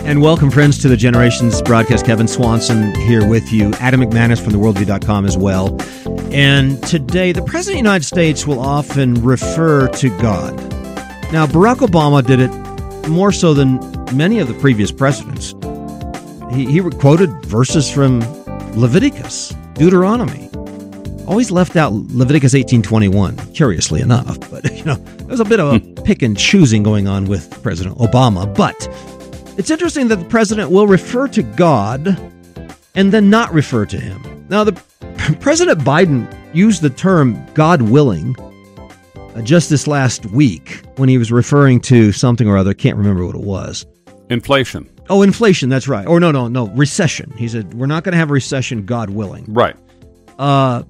And welcome, friends, to the Generations broadcast. Kevin Swanson here with you. Adam McManus from theworldview.com as well. And today, the President of the United States will often refer to God. Now, Barack Obama did it more so than many of the previous presidents. He quoted verses from Leviticus, Deuteronomy. Always left out Leviticus 18:21, curiously enough. But, there's a bit of a pick and choosing going on with President Obama. But it's interesting that the president will refer to God and then not refer to him. Now, President Biden used the term God willing just this last week when he was referring to something or other. Can't remember what it was. Inflation. Oh, inflation. That's right. Or no. Recession. He said, we're not going to have a recession, God willing. Right. But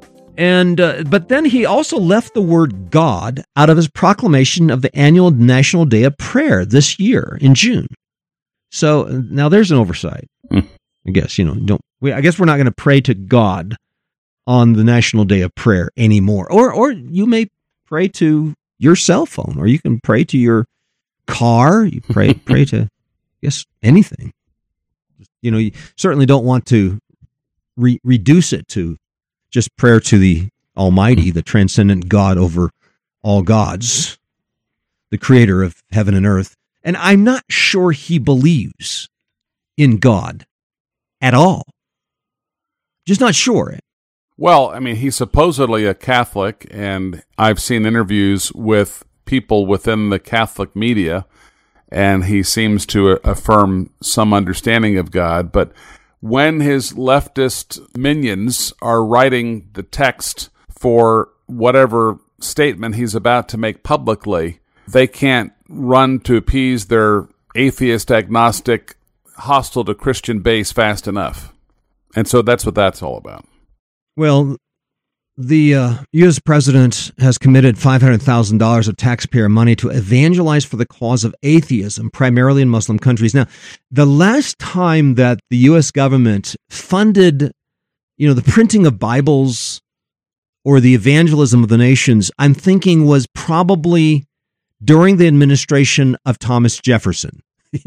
then he also left the word God out of his proclamation of the annual National Day of Prayer this year in June. So now there's an oversight. I guess, I guess we're not going to pray to God on the National Day of Prayer anymore. Or you may pray to your cell phone, or you can pray to your car. You pray to, I guess, anything. You certainly don't want to reduce it to just prayer to the Almighty, the transcendent God over all gods, the creator of heaven and earth. And I'm not sure he believes in God at all. Just not sure. Well, I mean, he's supposedly a Catholic, and I've seen interviews with people within the Catholic media, and he seems to affirm some understanding of God. But when his leftist minions are writing the text for whatever statement he's about to make publicly, they can't run to appease their atheist, agnostic, hostile to Christian base fast enough. And so that's what that's all about. Well, the U.S. president has committed $500,000 of taxpayer money to evangelize for the cause of atheism, primarily in Muslim countries. Now, the last time that the U.S. government funded, the printing of Bibles or the evangelism of the nations, I'm thinking was probably during the administration of Thomas Jefferson.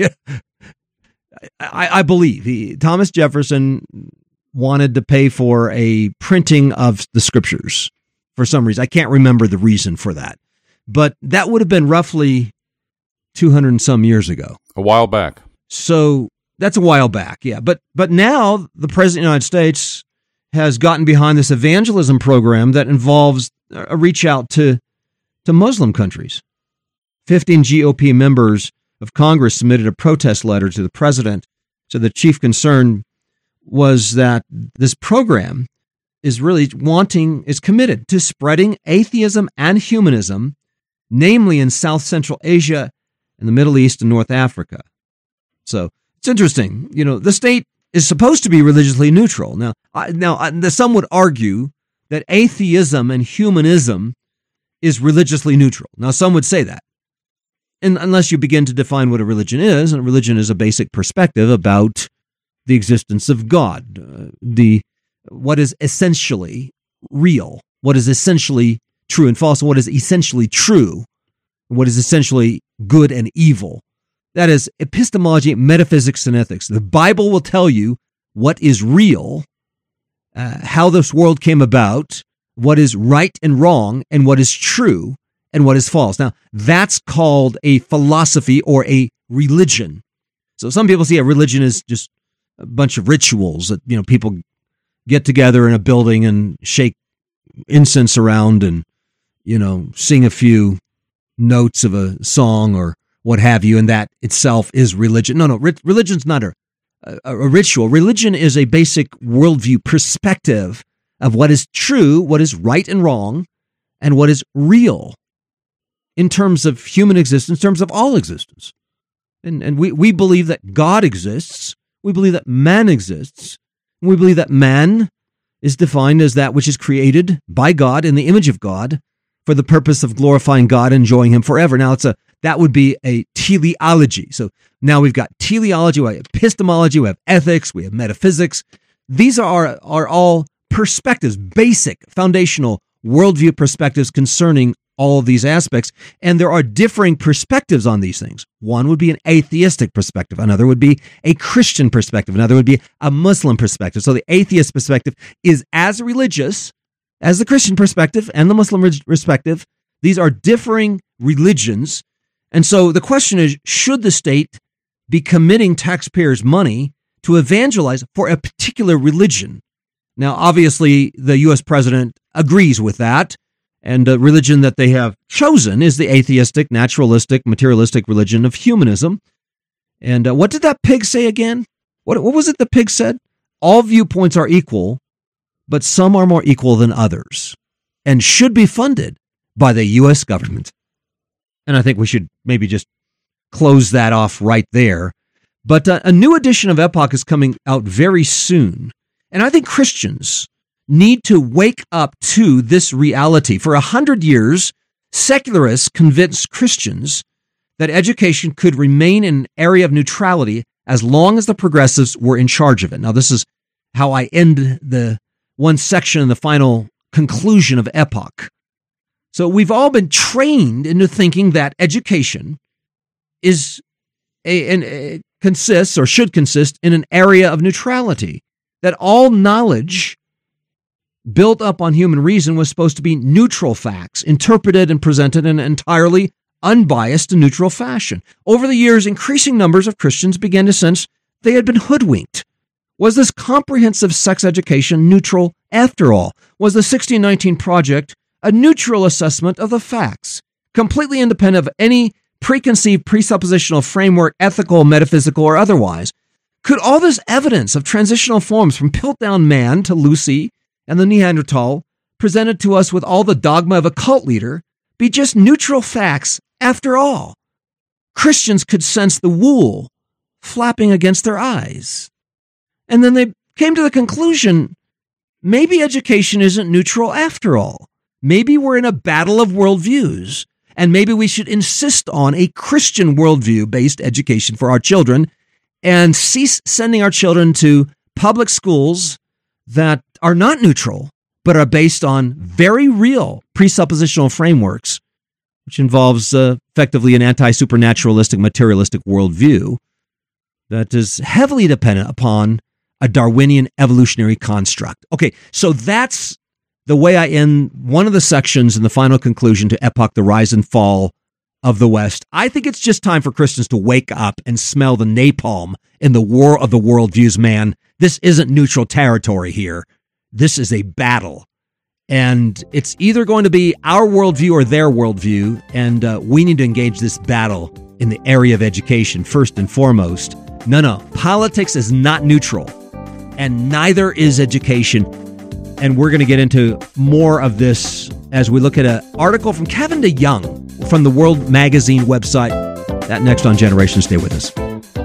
I believe Thomas Jefferson wanted to pay for a printing of the scriptures for some reason. I can't remember the reason for that, but that would have been roughly 200 and some years ago. A while back. So that's a while back, yeah. But now the President of the United States has gotten behind this evangelism program that involves a reach out to Muslim countries. 15 GOP members of Congress submitted a protest letter to the president. So the chief concern was that this program is committed to spreading atheism and humanism, namely in South Central Asia and the Middle East and North Africa. So it's interesting. The state is supposed to be religiously neutral. Now, some would argue that atheism and humanism is religiously neutral. Now, some would say that. And unless you begin to define what a religion is, and a religion is a basic perspective about the existence of God, what is essentially real, what is essentially true and false, and what is essentially true, and what is essentially good and evil. That is epistemology, metaphysics, and ethics. The Bible will tell you what is real, how this world came about, what is right and wrong, and what is true, and what is false. Now, that's called a philosophy or a religion. So some people see a religion as just a bunch of rituals that, people get together in a building and shake incense around and, sing a few notes of a song or what have you, and that itself is religion. No, religion's not a ritual. Religion is a basic worldview perspective of what is true, what is right and wrong, and what is real in terms of human existence, in terms of all existence. And we believe that God exists. We believe that man exists. And we believe that man is defined as that which is created by God in the image of God for the purpose of glorifying God and enjoying him forever. Now, that would be a teleology. So now we've got teleology, we have epistemology, we have ethics, we have metaphysics. These are all perspectives, basic, foundational worldview perspectives concerning all of these aspects. And there are differing perspectives on these things. One would be an atheistic perspective. Another would be a Christian perspective. Another would be a Muslim perspective. So the atheist perspective is as religious as the Christian perspective and the Muslim perspective. These are differing religions. And so the question is, should the state be committing taxpayers' money to evangelize for a particular religion? Now, obviously, the U.S. president agrees with that. And the religion that they have chosen is the atheistic, naturalistic, materialistic religion of humanism. And what did that pig say again? What was it the pig said? All viewpoints are equal, but some are more equal than others and should be funded by the U.S. government. And I think we should maybe just close that off right there. But a new edition of Epoch is coming out very soon. And I think Christians need to wake up to this reality. For 100 years, secularists convinced Christians that education could remain an area of neutrality as long as the progressives were in charge of it. Now, this is how I end the one section in the final conclusion of Epoch. So we've all been trained into thinking that education is consists or should consist in an area of neutrality, that all knowledge built up on human reason was supposed to be neutral facts, interpreted and presented in an entirely unbiased and neutral fashion. Over the years, increasing numbers of Christians began to sense they had been hoodwinked. Was this comprehensive sex education neutral after all? Was the 1619 Project a neutral assessment of the facts, completely independent of any preconceived presuppositional framework, ethical, metaphysical, or otherwise? Could all this evidence of transitional forms from Piltdown man to Lucy and the Neanderthal, presented to us with all the dogma of a cult leader, be just neutral facts after all? Christians could sense the wool flapping against their eyes. And then they came to the conclusion, maybe education isn't neutral after all. Maybe we're in a battle of worldviews, and maybe we should insist on a Christian worldview-based education for our children and cease sending our children to public schools that are not neutral, but are based on very real presuppositional frameworks, which involves effectively an anti-supernaturalistic, materialistic worldview that is heavily dependent upon a Darwinian evolutionary construct. Okay, so that's the way I end one of the sections in the final conclusion to Epoch, the Rise and Fall of the West. I think it's just time for Christians to wake up and smell the napalm in the war of the worldviews, man. This isn't neutral territory here. This is a battle. And it's either going to be our worldview or their worldview, and we need to engage this battle in the area of education first and foremost. No, politics is not neutral, and neither is education. And we're going to get into more of this as we look at an article from Kevin DeYoung from the World Magazine website. That next on Generation. Stay with us.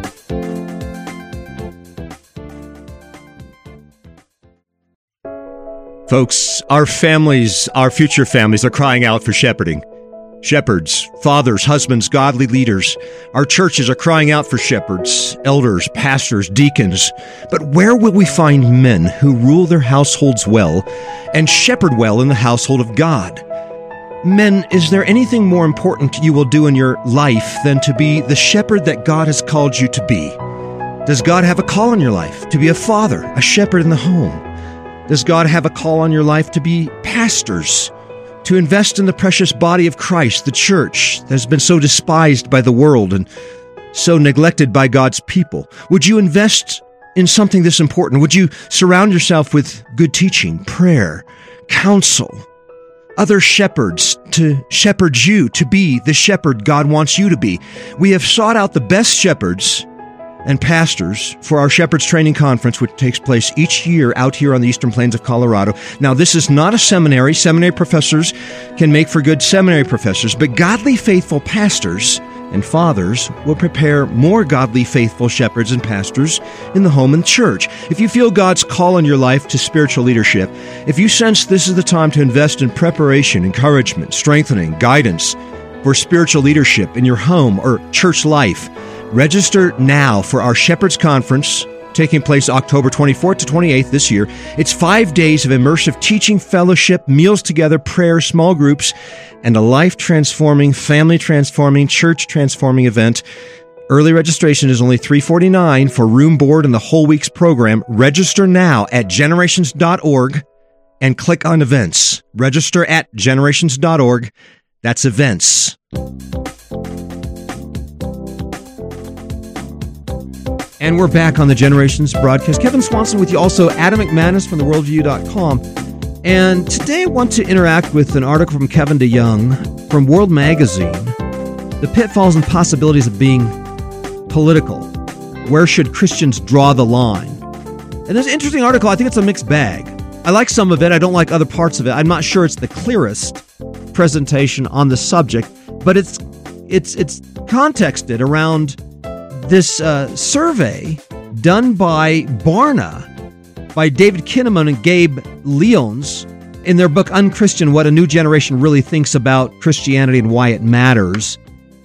Folks, our families, our future families are crying out for shepherding. Shepherds, fathers, husbands, godly leaders. Our churches are crying out for shepherds, elders, pastors, deacons. But where will we find men who rule their households well and shepherd well in the household of God? Men, is there anything more important you will do in your life than to be the shepherd that God has called you to be? Does God have a call in your life to be a father, a shepherd in the home? Does God have a call on your life to be pastors, to invest in the precious body of Christ, the church that has been so despised by the world and so neglected by God's people? Would you invest in something this important? Would you surround yourself with good teaching, prayer, counsel, other shepherds to shepherd you, to be the shepherd God wants you to be? We have sought out the best shepherds and pastors for our Shepherds Training Conference, which takes place each year out here on the Eastern Plains of Colorado. Now, this is not a seminary. Seminary professors can make for good seminary professors, but godly, faithful pastors and fathers will prepare more godly, faithful shepherds and pastors in the home and church. If you feel God's call in your life to spiritual leadership, if you sense this is the time to invest in preparation, encouragement, strengthening, guidance for spiritual leadership in your home or church life, register now for our Shepherds Conference taking place October 24th to 28th this year. It's 5 days of immersive teaching, fellowship, meals together, prayer, small groups, and a life-transforming, family-transforming, church-transforming event. Early registration is only $349 for room, board, and the whole week's program. Register now at generations.org and click on events. Register at generations.org. That's events. And we're back on the Generations broadcast. Kevin Swanson with you, also Adam McManus from theworldview.com. And today I want to interact with an article from Kevin DeYoung from World Magazine, The Pitfalls and Possibilities of Being Political. Where should Christians draw the line? And there's an interesting article. I think it's a mixed bag. I like some of it. I don't like other parts of it. I'm not sure it's the clearest presentation on the subject, but it's contexted around this survey done by Barna, by David Kinnaman and Gabe Leons, in their book Unchristian: What a New Generation Really Thinks About Christianity and Why It Matters.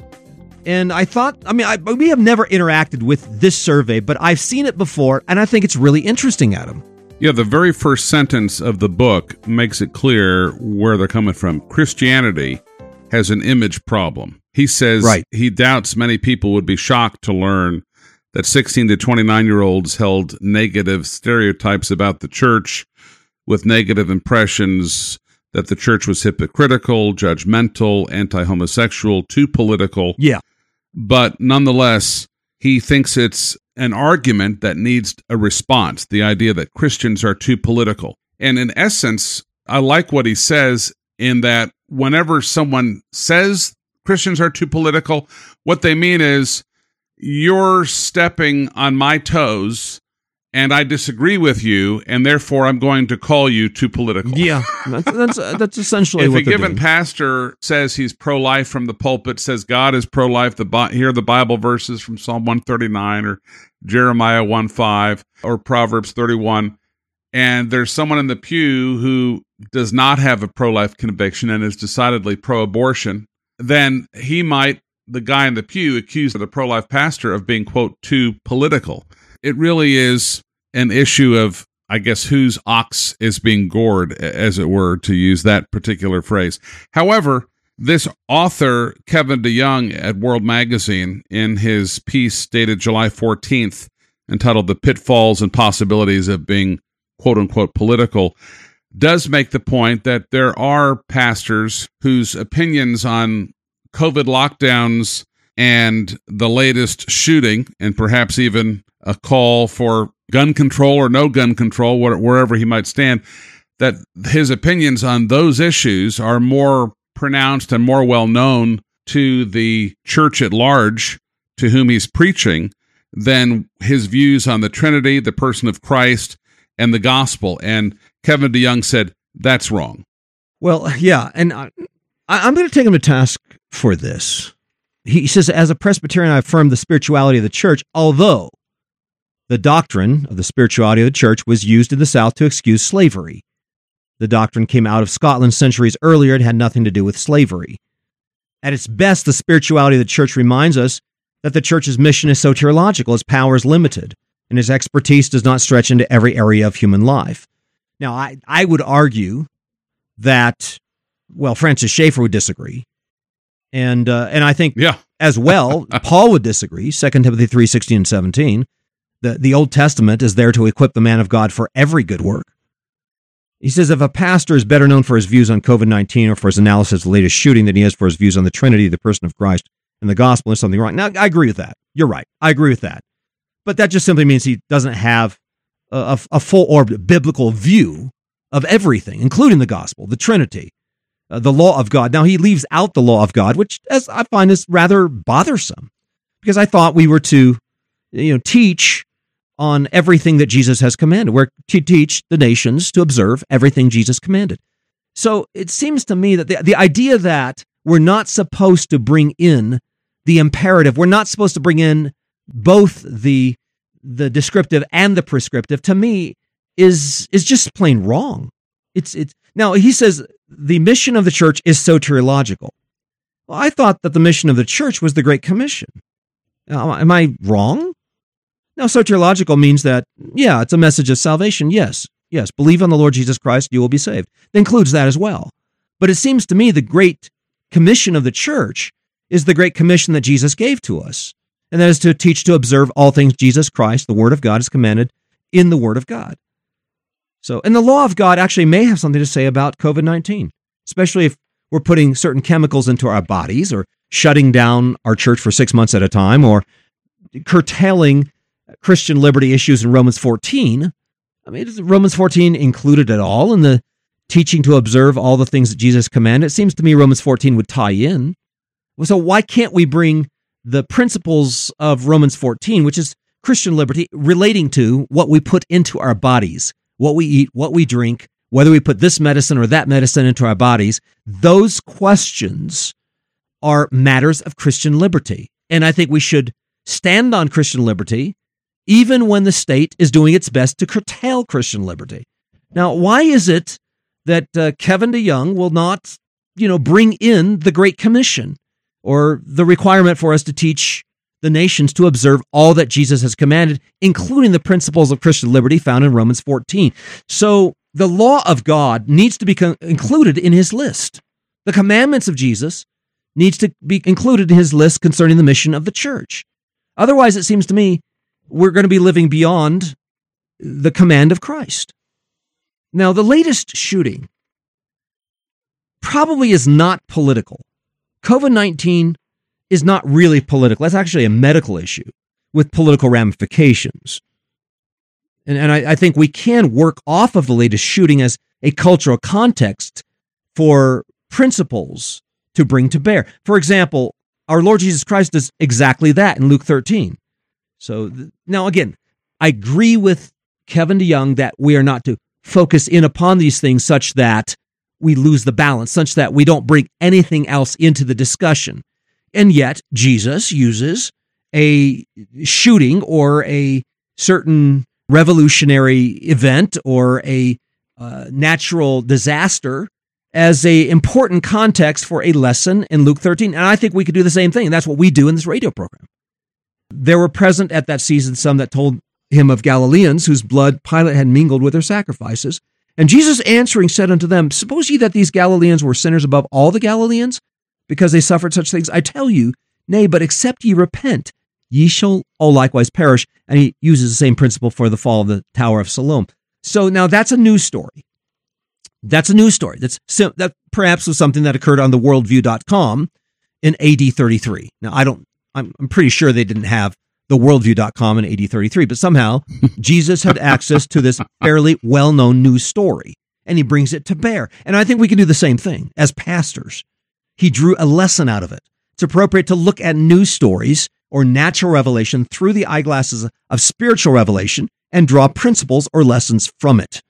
And I thought, we have never interacted with this survey, but I've seen it before, and I think it's really interesting, Adam. Yeah, the very first sentence of the book makes it clear where they're coming from. Christianity has an image problem. He says He doubts many people would be shocked to learn that 16 to 29-year-olds held negative stereotypes about the church, with negative impressions that the church was hypocritical, judgmental, anti-homosexual, too political. Yeah. But nonetheless, he thinks it's an argument that needs a response, the idea that Christians are too political. And in essence, I like what he says in that whenever someone says Christians are too political, what they mean is, you're stepping on my toes and I disagree with you, and therefore I'm going to call you too political. Yeah, that's essentially what they're doing. If a given pastor says he's pro-life from the pulpit, says God is pro-life, here are the Bible verses from Psalm 139 or Jeremiah 1:5 or Proverbs 31, and there's someone in the pew who does not have a pro-life conviction and is decidedly pro-abortion, then he might, the guy in the pew, accuse the pro-life pastor of being, quote, too political. It really is an issue of, I guess, whose ox is being gored, as it were, to use that particular phrase. However, this author, Kevin DeYoung at World Magazine, in his piece dated July 14th, entitled The Pitfalls and Possibilities of Being, quote unquote, Political, does make the point that there are pastors whose opinions on COVID lockdowns and the latest shooting, and perhaps even a call for gun control or no gun control, wherever he might stand, that his opinions on those issues are more pronounced and more well known to the church at large to whom he's preaching than his views on the Trinity, the person of Christ, and the gospel. And Kevin DeYoung said, that's wrong. Well, yeah, and I'm going to take him to task for this. He says, as a Presbyterian, I affirm the spirituality of the church, although the doctrine of the spirituality of the church was used in the South to excuse slavery. The doctrine came out of Scotland centuries earlier and had nothing to do with slavery. At its best, the spirituality of the church reminds us that the church's mission is soteriological, its power is limited, and its expertise does not stretch into every area of human life. Now, I would argue that, well, Francis Schaeffer would disagree. And I think as well, Paul would disagree, 2 Timothy 3:16 and 17. The Old Testament is there to equip the man of God for every good work. He says if a pastor is better known for his views on COVID-19 or for his analysis of the latest shooting than he is for his views on the Trinity, the person of Christ, and the gospel, there's something wrong. Now, I agree with that. You're right. I agree with that. But that just simply means he doesn't have a full-orbed biblical view of everything, including the gospel, the Trinity, the law of God. Now, he leaves out the law of God, which, as I find, is rather bothersome, because I thought we were to, teach on everything that Jesus has commanded. We're to teach the nations to observe everything Jesus commanded. So it seems to me that the idea that we're not supposed to bring in the imperative, we're not supposed to bring in both the descriptive and the prescriptive, to me is just plain wrong. It's now he says the mission of the church is soteriological. Well, I thought that the mission of the church was the Great Commission. Am I wrong? Now, soteriological means that, yeah, it's a message of salvation. Yes, believe on the Lord Jesus Christ, you will be saved. It includes that as well. But it seems to me the great commission of the church is the great commission that Jesus gave to us, and that is to teach to observe all things Jesus Christ, the Word of God, is commanded in the Word of God. So, and the law of God actually may have something to say about COVID-19, especially if we're putting certain chemicals into our bodies or shutting down our church for 6 months at a time or curtailing Christian liberty issues in Romans 14. I mean, is Romans 14 included at all in the teaching to observe all the things that Jesus commanded? It seems to me Romans 14 would tie in. So why can't we bring the principles of Romans 14, which is Christian liberty, relating to what we put into our bodies, what we eat, what we drink, whether we put this medicine or that medicine into our bodies? Those questions are matters of Christian liberty. And I think we should stand on Christian liberty even when the state is doing its best to curtail Christian liberty. Now, why is it that Kevin DeYoung will not, bring in the Great Commission or the requirement for us to teach the nations to observe all that Jesus has commanded, including the principles of Christian liberty found in Romans 14? So the law of God needs to be included in his list. The commandments of Jesus needs to be included in his list concerning the mission of the church. Otherwise, it seems to me, we're going to be living beyond the command of Christ. Now, the latest shooting probably is not political. COVID-19 is not really political. That's actually a medical issue with political ramifications. And I think we can work off of the latest shooting as a cultural context for principles to bring to bear. For example, our Lord Jesus Christ does exactly that in Luke 13. So now, again, I agree with Kevin DeYoung that we are not to focus in upon these things such that we lose the balance, such that we don't bring anything else into the discussion. And yet, Jesus uses a shooting or a certain revolutionary event or a natural disaster as an important context for a lesson in Luke 13. And I think we could do the same thing. And that's what we do in this radio program. There were present at that season some that told him of Galileans whose blood Pilate had mingled with their sacrifices. And Jesus answering said unto them, Suppose ye that these Galileans were sinners above all the Galileans, because they suffered such things? I tell you, nay, but except ye repent, ye shall all likewise perish. And he uses the same principle for the fall of the Tower of Siloam. So now that's a news story. That's a news story. That perhaps was something that occurred on the worldview.com in AD 33. Now, I'm pretty sure they didn't have the worldview.com in AD 33, but somehow Jesus had access to this fairly well-known news story, and he brings it to bear. And I think we can do the same thing as pastors. He drew a lesson out of it. It's appropriate to look at news stories or natural revelation through the eyeglasses of spiritual revelation and draw principles or lessons from it.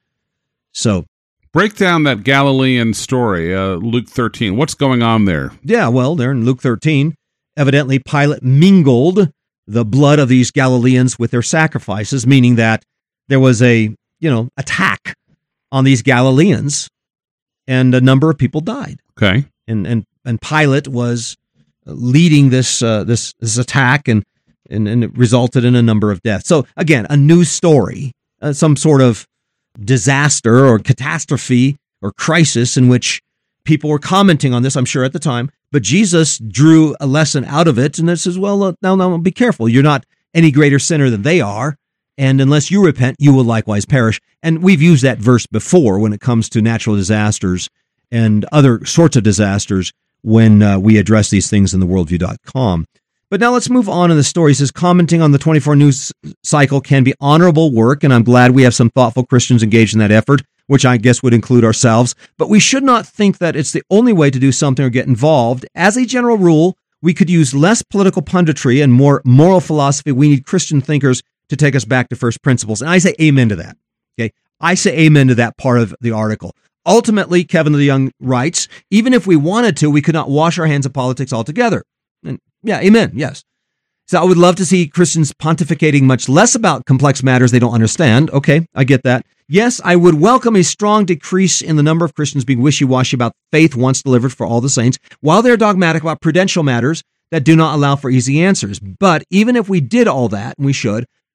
So, break down that Galilean story, Luke 13. What's going on there? Yeah, well, there in Luke 13, evidently Pilate mingled the blood of these Galileans with their sacrifices, meaning that there was a, attack on these Galileans, and a number of people died. Okay. And Pilate was leading this attack, and it resulted in a number of deaths. So again, a news story, some sort of disaster or catastrophe or crisis in which people were commenting on this, I'm sure, at the time. But Jesus drew a lesson out of it, and it says, well, now, be careful. You're not any greater sinner than they are, and unless you repent, you will likewise perish. And we've used that verse before when it comes to natural disasters and other sorts of disasters when we address these things in the worldview.com. But now let's move on in the story. It says, commenting on the 24 news cycle can be honorable work, and I'm glad we have some thoughtful Christians engaged in that effort, which I guess would include ourselves. But we should not think that it's the only way to do something or get involved. As a general rule, we could use less political punditry and more moral philosophy. We need Christian thinkers to take us back to first principles. And I say amen to that. Okay, I say amen to that part of the article. Ultimately, Kevin DeYoung writes, even if we wanted to, we could not wash our hands of politics altogether. And yeah, amen, yes. So I would love to see Christians pontificating much less about complex matters they don't understand. Okay, I get that. Yes, I would welcome a strong decrease in the number of Christians being wishy-washy about faith once delivered for all the saints, while they're dogmatic about prudential matters that do not allow for easy answers. But even if we did all that, and we should,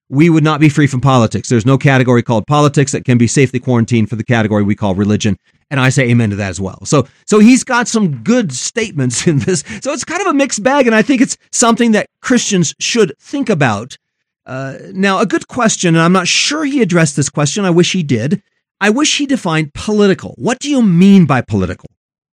we would not be free from politics. There's no category called politics that can be safely quarantined for the category we call religion. And I say amen to that as well. So he's got some good statements in this. So it's kind of a mixed bag, and I think it's something that Christians should think about. Now, a good question, and I'm not sure he addressed this question. I wish he did. I wish he defined political. What do you mean by political?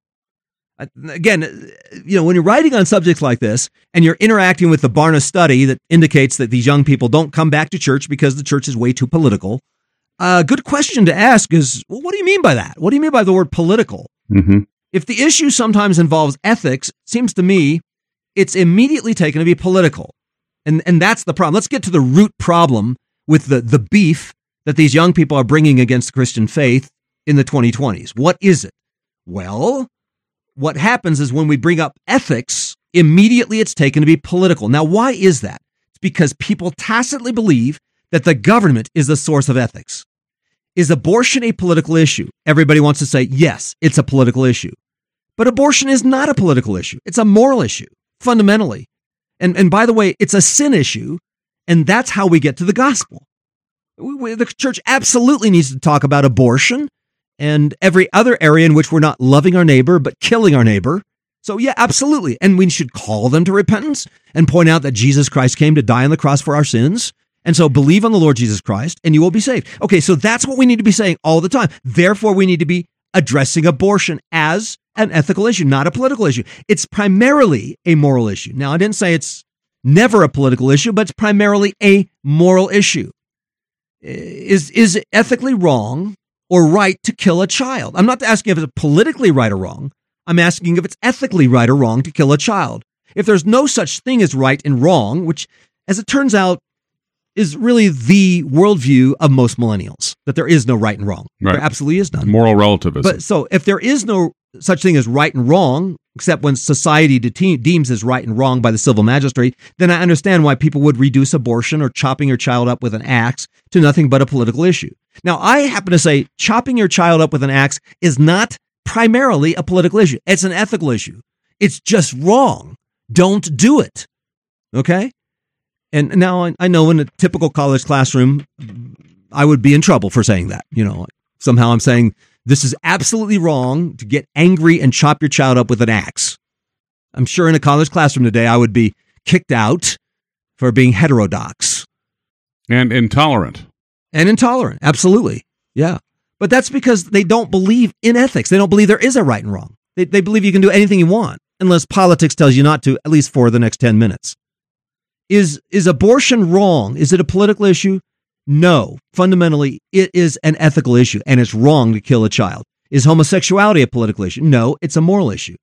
Again, when you're writing on subjects like this and you're interacting with the Barna study that indicates that these young people don't come back to church because the church is way too political, a good question to ask is, well, what do you mean by that? What do you mean by the word political? Mm-hmm. If the issue sometimes involves ethics, it seems to me it's immediately taken to be political. And that's the problem. Let's get to the root problem with the beef that these young people are bringing against the Christian faith in the 2020s. What is it? Well, what happens is when we bring up ethics, immediately it's taken to be political. Now, why is that? It's because people tacitly believe that the government is the source of ethics. Is abortion a political issue? Everybody wants to say, yes, it's a political issue. But abortion is not a political issue. It's a moral issue, fundamentally. And by the way, it's a sin issue, and that's how we get to the gospel. The church absolutely needs to talk about abortion and every other area in which we're not loving our neighbor, but killing our neighbor. So yeah, absolutely. And we should call them to repentance and point out that Jesus Christ came to die on the cross for our sins. And so believe on the Lord Jesus Christ and you will be saved. Okay, so that's what we need to be saying all the time. Therefore, we need to be addressing abortion as an ethical issue, not a political issue. It's primarily a moral issue. Now, I didn't say it's never a political issue, but it's primarily a moral issue. Is it ethically wrong or right to kill a child? I'm not asking if it's politically right or wrong. I'm asking if it's ethically right or wrong to kill a child. If there's no such thing as right and wrong, which, as it turns out, is really the worldview of most millennials, that there is no right and wrong. Right. There absolutely is none. Moral relativism. But so if there is no such thing as right and wrong, except when society deems as right and wrong by the civil magistrate, then I understand why people would reduce abortion or chopping your child up with an axe to nothing but a political issue. Now, I happen to say chopping your child up with an axe is not primarily a political issue. It's an ethical issue. It's just wrong. Don't do it. Okay? And now I know in a typical college classroom, I would be in trouble for saying that. Somehow I'm saying this is absolutely wrong to get angry and chop your child up with an axe. I'm sure in a college classroom today, I would be kicked out for being heterodox. And intolerant. Absolutely. Yeah. But that's because they don't believe in ethics. They don't believe there is a right and wrong. They believe you can do anything you want, unless politics tells you not to, at least for the next 10 minutes. Is abortion wrong? Is it a political issue? No. Fundamentally, it is an ethical issue, and it's wrong to kill a child. Is homosexuality a political issue? No, it's a moral issue.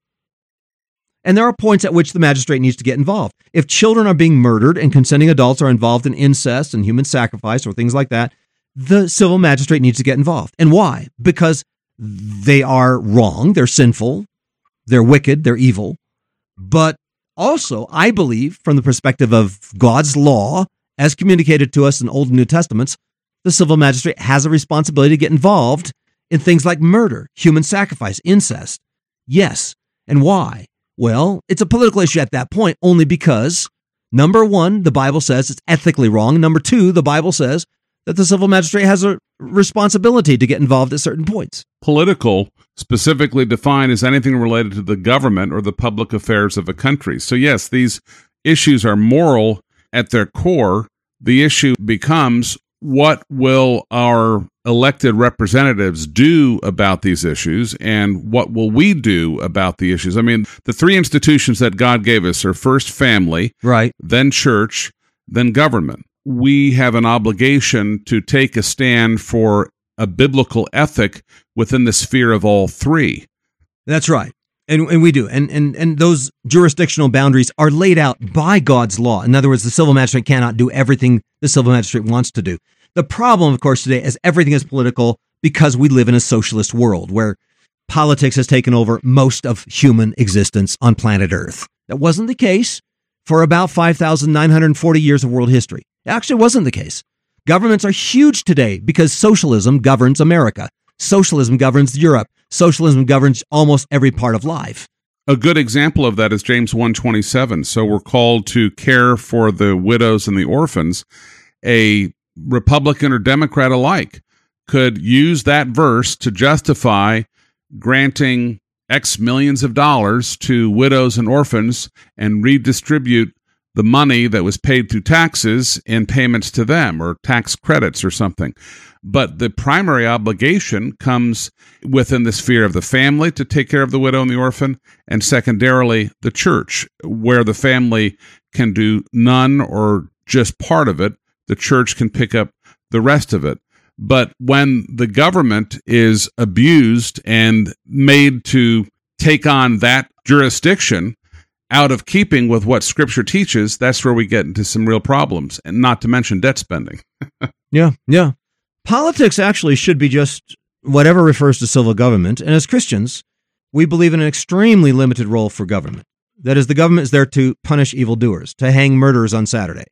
And there are points at which the magistrate needs to get involved. If children are being murdered and consenting adults are involved in incest and human sacrifice or things like that, the civil magistrate needs to get involved. And why? Because they are wrong, they're sinful, they're wicked, they're evil. But also, I believe, from the perspective of God's law, as communicated to us in Old and New Testaments, the civil magistrate has a responsibility to get involved in things like murder, human sacrifice, incest. Yes. And why? Well, it's a political issue at that point only because, number one, the Bible says it's ethically wrong. Number two, the Bible says that the civil magistrate has a responsibility to get involved at certain points. Political, specifically defined as anything related to the government or the public affairs of a country. So yes, these issues are moral at their core. The issue becomes, what will our elected representatives do about these issues, and what will we do about the issues? I mean, the three institutions that God gave us are first family, right, then church, then government. We have an obligation to take a stand for a biblical ethic within the sphere of all three. That's right. And we do. And those jurisdictional boundaries are laid out by God's law. In other words, the civil magistrate cannot do everything the civil magistrate wants to do. The problem, of course, today is everything is political because we live in a socialist world where politics has taken over most of human existence on planet Earth. That wasn't the case for about 5,940 years of world history. It actually wasn't the case. Governments are huge today because socialism governs America. Socialism governs Europe. Socialism governs almost every part of life. A good example of that is James 1:27. So we're called to care for the widows and the orphans. a Republican or Democrat alike could use that verse to justify granting X millions of dollars to widows and orphans and redistribute the money that was paid through taxes in payments to them or tax credits or something. But the primary obligation comes within the sphere of the family to take care of the widow and the orphan, and secondarily, the church, where the family can do none or just part of it. The church can pick up the rest of it. But when the government is abused and made to take on that jurisdiction out of keeping with what Scripture teaches, that's where we get into some real problems, and not to mention debt spending. Yeah. Politics actually should be just whatever refers to civil government. And as Christians, we believe in an extremely limited role for government. That is, the government is there to punish evildoers, to hang murderers on Saturday.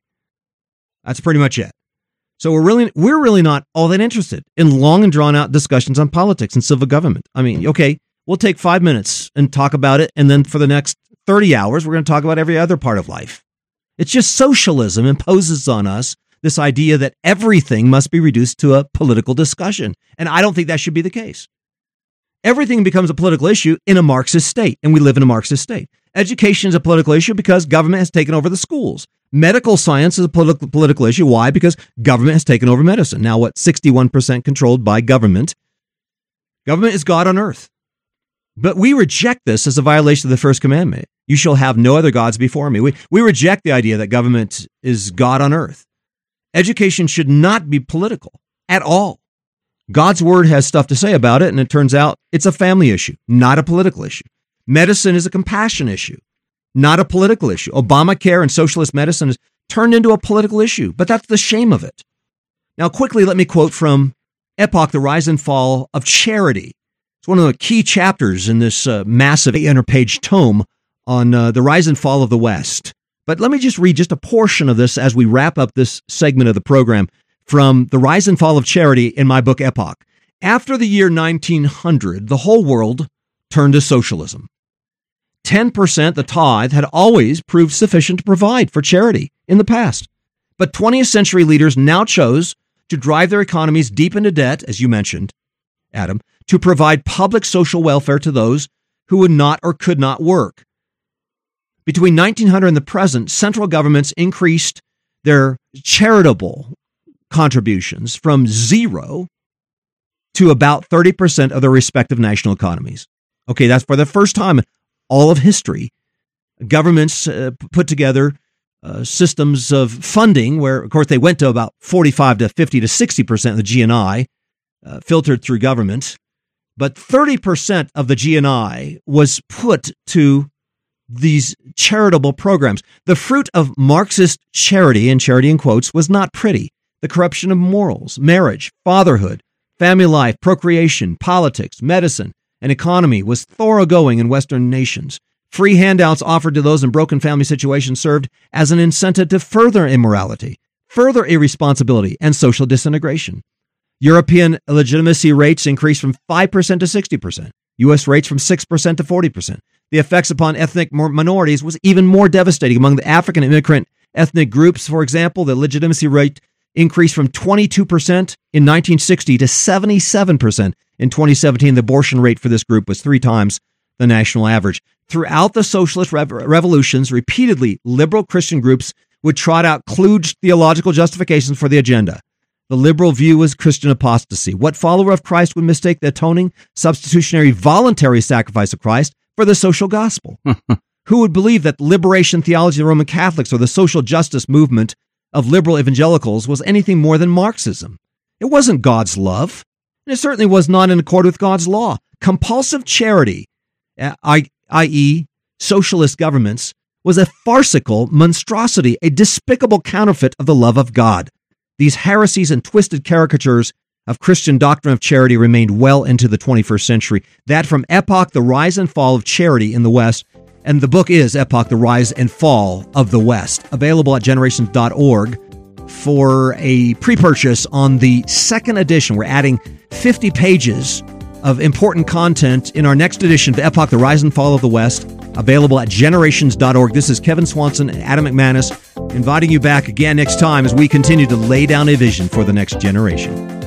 That's pretty much it. So we're really not all that interested in long and drawn out discussions on politics and civil government. I mean, okay, we'll take 5 minutes and talk about it, and then for the next 30 hours, we're going to talk about every other part of life. It's just socialism imposes on us this idea that everything must be reduced to a political discussion. And I don't think that should be the case. Everything becomes a political issue in a Marxist state, and we live in a Marxist state. Education is a political issue because government has taken over the schools. Medical science is a political issue. Why? Because government has taken over medicine. Now, 61% controlled by government? Government is God on earth. But we reject this as a violation of the first commandment. You shall have no other gods before me. We reject the idea that government is God on earth. Education should not be political at all. God's word has stuff to say about it, and it turns out it's a family issue, not a political issue. Medicine is a compassion issue, not a political issue. Obamacare and socialist medicine has turned into a political issue, but that's the shame of it. Now, quickly, let me quote from Epoch, The Rise and Fall of Charity. It's one of the key chapters in this massive 800-page tome on the rise and fall of the West. But let me just read just a portion of this as we wrap up this segment of the program from The Rise and Fall of Charity in my book, Epoch. After the year 1900, the whole world turned to socialism. 10%, the tithe, had always proved sufficient to provide for charity in the past. But 20th century leaders now chose to drive their economies deep into debt, as you mentioned, Adam, to provide public social welfare to those who would not or could not work. Between 1900 and the present, central governments increased their charitable contributions from 0 to about 30% of their respective national economies. Okay, that's for the first time in all of history. Governments put together systems of funding where, of course, they went to about 45 to 50 to 60% of the GNI filtered through government. But 30% of the GNI was put to these charitable programs. The fruit of Marxist charity, and charity in quotes, was not pretty. The corruption of morals, marriage, fatherhood, family life, procreation, politics, medicine, and economy was thoroughgoing in Western nations. Free handouts offered to those in broken family situations served as an incentive to further immorality, further irresponsibility, and social disintegration. European illegitimacy rates increased from 5% to 60%. U.S. rates from 6% to 40%. The effects upon ethnic minorities was even more devastating. Among the African immigrant ethnic groups, for example, the legitimacy rate increased from 22% in 1960 to 77% in 2017. The abortion rate for this group was 3 times the national average. Throughout the socialist revolutions, repeatedly, liberal Christian groups would trot out kludge theological justifications for the agenda. The liberal view was Christian apostasy. What follower of Christ would mistake the atoning, substitutionary, voluntary sacrifice of Christ for the social gospel? Who would believe that liberation theology of the Roman Catholics or the social justice movement of liberal evangelicals was anything more than Marxism? It wasn't God's love, and it certainly was not in accord with God's law. Compulsive charity, i.e., socialist governments, was a farcical monstrosity, a despicable counterfeit of the love of God. These heresies and twisted caricatures of Christian doctrine of charity remained well into the 21st century. That from Epoch, The Rise and Fall of Charity in the West. And the book is Epoch, The Rise and Fall of the West. Available at generations.org for a pre-purchase on the second edition. We're adding 50 pages of important content in our next edition of Epoch, The Rise and Fall of the West. available at generations.org. This is Kevin Swanson and Adam McManus inviting you back again next time as we continue to lay down a vision for the next generation.